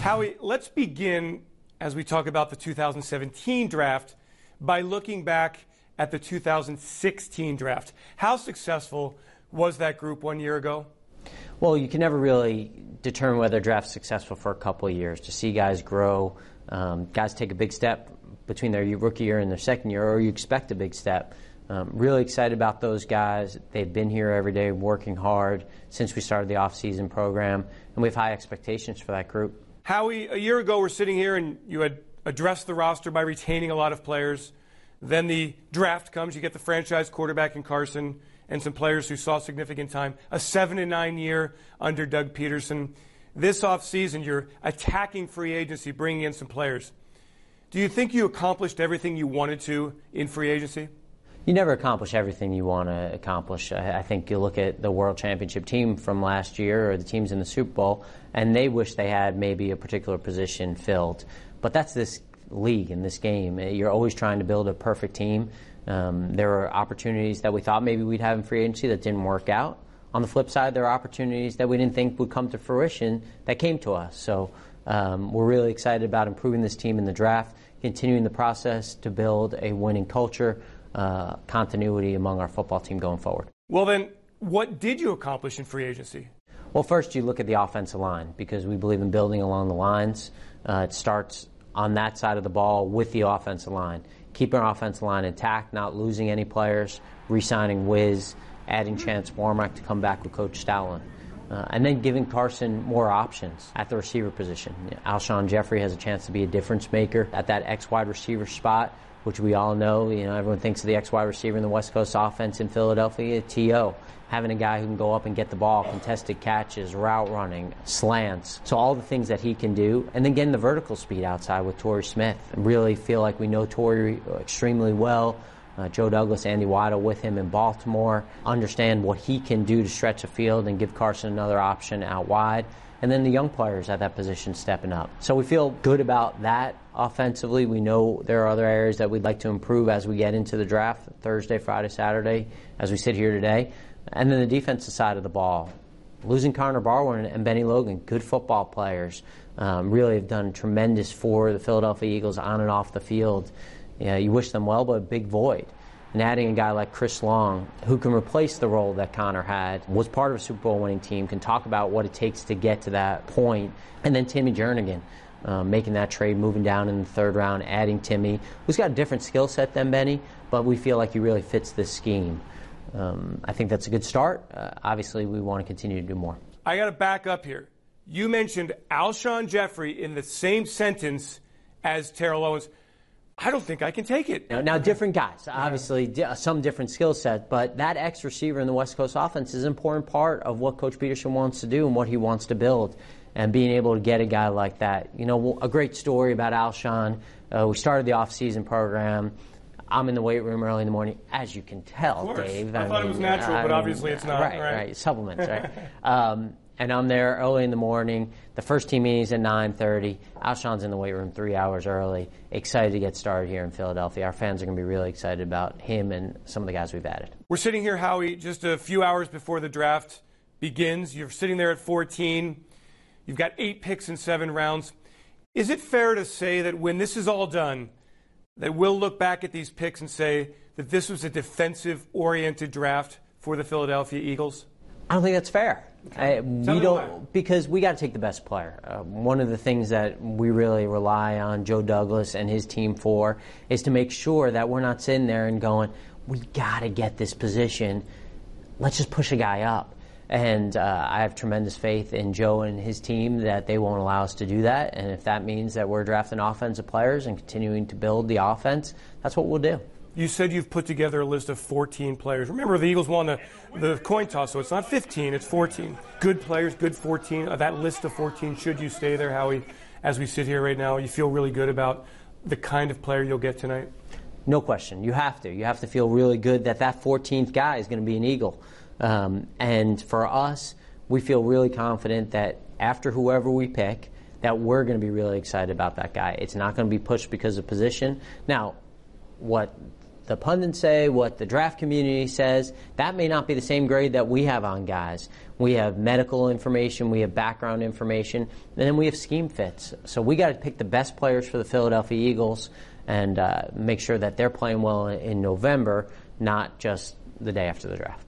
Howie, let's begin as we talk about the 2017 draft by looking back at the 2016 draft. How successful was that group 1 year ago? Well, you can never really determine whether a draft's successful for a couple of years. To see guys grow, guys take a big step between their rookie year and their second year, or you expect a big step. Really excited about those guys. They've been here every day working hard since we started the off-season program, and we have high expectations for that group. Howie, a year ago we're sitting here and you had addressed the roster by retaining a lot of players. Then the draft comes, you get the franchise quarterback in Carson and some players who saw significant time. A 7-9 year under Doug Peterson. This offseason you're attacking free agency, bringing in some players. Do you think you accomplished everything you wanted to in free agency? You never accomplish everything you want to accomplish. I think you look at the World Championship team from last year or the teams in the Super Bowl, and they wish they had maybe a particular position filled. But that's this league and this game. You're always trying to build a perfect team. There were opportunities that we thought maybe we'd have in free agency that didn't work out. On the flip side, there are opportunities that we didn't think would come to fruition that came to us. So we're really excited about improving this team in the draft, continuing the process to build a winning culture, continuity among our football team going forward. Well then, what did you accomplish in free agency? Well, first you look at the offensive line because we believe in building along the lines. It starts on that side of the ball with the offensive line. Keeping our offensive line intact, not losing any players, re-signing Wiz, adding Chance Warmack to come back with Coach Stoutland. And then giving Carson more options at the receiver position. Alshon Jeffrey has a chance to be a difference maker at that X-wide receiver spot, which we all know. Everyone thinks of the X-wide receiver in the West Coast offense in Philadelphia, T.O. Having a guy who can go up and get the ball, contested catches, route running, slants. So all the things that he can do. And then getting the vertical speed outside with Torrey Smith. I really feel like we know Torrey extremely well. Joe Douglas, Andy Weidel with him in Baltimore. Understand what he can do to stretch the field and give Carson another option out wide. And then the young players at that position stepping up. So we feel good about that offensively. We know there are other areas that we'd like to improve as we get into the draft, Thursday, Friday, Saturday, as we sit here today. And then the defensive side of the ball. Losing Connor Barwin and Benny Logan, good football players, really have done tremendous for the Philadelphia Eagles on and off the field. You wish them well, but a big void. And adding a guy like Chris Long, who can replace the role that Connor had, was part of a Super Bowl winning team, can talk about what it takes to get to that point. And then Timmy Jernigan, making that trade, moving down in the third round, adding Timmy, who's got a different skill set than Benny, but we feel like he really fits this scheme. I think that's a good start. Obviously, we want to continue to do more. I got to back up here. You mentioned Alshon Jeffrey in the same sentence as Terrell Owens. I don't think I can take it. Now different guys, obviously, some different skill set, but that X receiver in the West Coast offense is an important part of what Coach Peterson wants to do and what he wants to build. And being able to get a guy like that. A great story about Alshon. We started the off-season program. I'm in the weight room early in the morning, as you can tell, Dave. I thought it was natural, but obviously it's not. Right. Supplements, right? And I'm there early in the morning. The first team meeting is at 9:30. Alshon's in the weight room 3 hours early. Excited to get started here in Philadelphia. Our fans are going to be really excited about him and some of the guys we've added. We're sitting here, Howie, just a few hours before the draft begins. You're sitting there at 14. You've got 8 picks in 7 rounds. Is it fair to say that when this is all done, that we'll look back at these picks and say that this was a defensive-oriented draft for the Philadelphia Eagles? I don't think that's fair. Okay. Because we got to take the best player. One of the things that we really rely on Joe Douglas and his team for is to make sure that we're not sitting there and going, we got to get this position. Let's just push a guy up. And I have tremendous faith in Joe and his team that they won't allow us to do that. And if that means that we're drafting offensive players and continuing to build the offense, that's what we'll do. You said you've put together a list of 14 players. Remember, the Eagles won the coin toss, so it's not 15, it's 14. Good players, good 14. That list of 14, should you stay there, Howie, as we sit here right now, you feel really good about the kind of player you'll get tonight? No question. You have to. You have to feel really good that 14th guy is going to be an Eagle. And for us, we feel really confident that after whoever we pick, that we're going to be really excited about that guy. It's not going to be pushed because of position. Now, what the pundits say, what the draft community says, that may not be the same grade that we have on guys. We have medical information, we have background information, and then we have scheme fits. So we got to pick the best players for the Philadelphia Eagles and make sure that they're playing well in November, not just the day after the draft.